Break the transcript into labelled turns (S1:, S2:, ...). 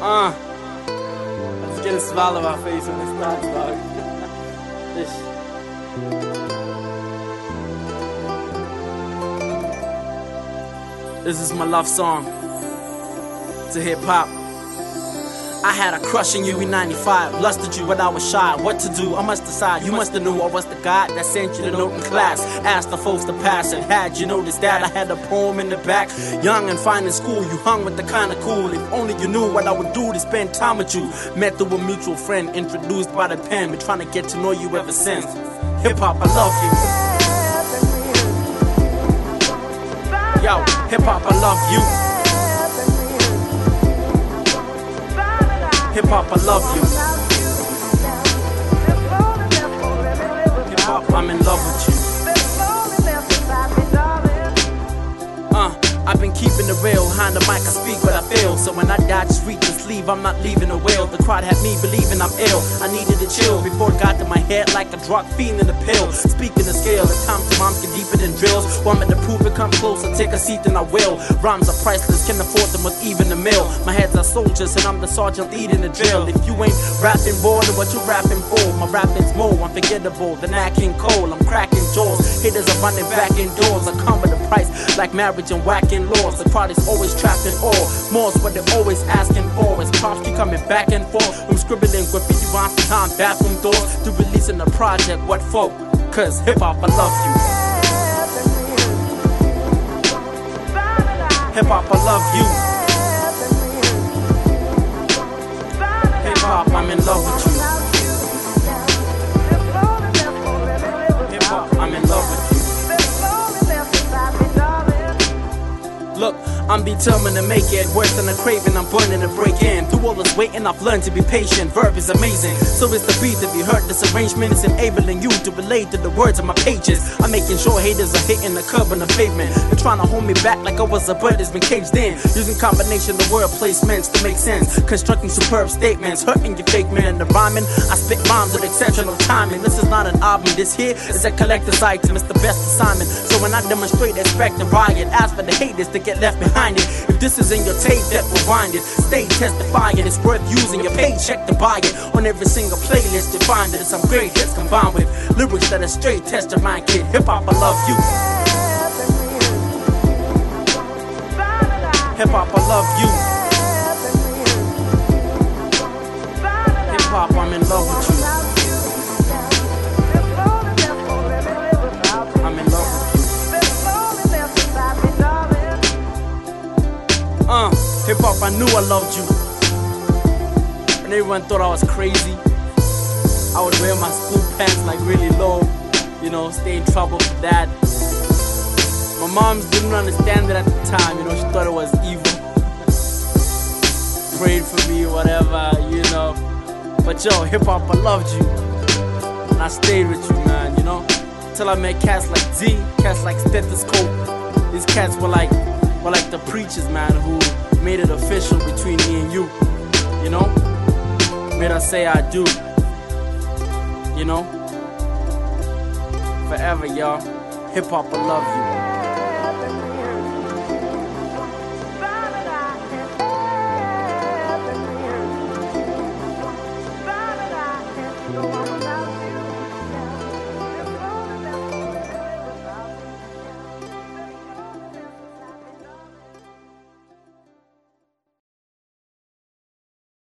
S1: Let's get a smile on my face when it starts, dog. This is my love song to hip hop. I had a crush on you in 95, lusted you when I was shy. What to do? I must decide. You must have knew I was the guy that sent you the note in class. Asked the folks to pass it. Had you noticed that I had a poem in the back? Young and fine in school, you hung with the kind of cool. If only you knew what I would do to spend time with you. Met through a mutual friend, introduced by the pen. Been trying to get to know you ever since. Hip hop, I love you. Yo, hip hop, I love you. Hip hop, I love you. Hip hop, I'm in love with you. I've been keeping it real. Behind the mic, I speak what I feel. So when I die, just read the sleeve. I'm not leaving a will. The crowd had me believing I'm ill. I needed to chill before it got to my head like a drug fiend in a pill. Speaking the scale, at times the moms get deeper than drills. Want me to prove it, come closer, take a seat, then I will. Rhymes are priceless, can afford them with even a mill. My heads are soldiers, and I'm the sergeant leading the drill. If you ain't rapping more than what you rapping for, my rapping's more unforgettable than that King Cole. I'm cracking jaws, haters are running back indoors. I come with a price like marriage and whacking laws. The crowd is always trapped in awe. More's what they're always asking for. As props keep coming back and forth. I'm scribbling graffiti rhymes behind bathroom doors to releasing a project. What for? Cause hip hop, I love you. Hip hop, I love you. Hip hop, I'm in love with you. Hip hop, I'm in love with you. Look, I'm determined to make it. Worse than a craving, I'm burning to break in. Through all this waiting, I've learned to be patient. Verb is amazing, so it's the beat that we heard. This arrangement is enabling you to relate to the words of my pages. I'm making sure haters are hitting the curb on the pavement. They're trying to hold me back like I was a bird that's been caged in. Using combination of word placements to make sense. Constructing superb statements, hurting your fake man. The rhyming, I spit rhymes with exceptional timing. This is not an album, this here is a collector's item. It's the best assignment, so when I demonstrate, expect a riot. Ask for the haters to get left behind it. If this is in your tape, that rewind it. Stay testifying, it's worth using your paycheck to buy it. On every single playlist you find it. It's some great hits combined with lyrics that are straight test your mind, kid. Hip hop, I love you. Hip hop, I love you. Hip hop, I'm in love with you. I'm in love with you. Hip hop, I knew I loved you. And everyone thought I was crazy. I would wear my school pants like really low, you know, stay in trouble for that. My moms didn't understand it at the time, you know, she thought it was evil. Prayed for me or whatever, you know. But yo, hip hop, I loved you. And I stayed with you, man, you know. Till I met cats like Z, cats like Stethoscope. These cats were like the preachers, man, who made it official between me and you, you know? Made us say I do, you know? Forever, y'all. Hip hop, I love you.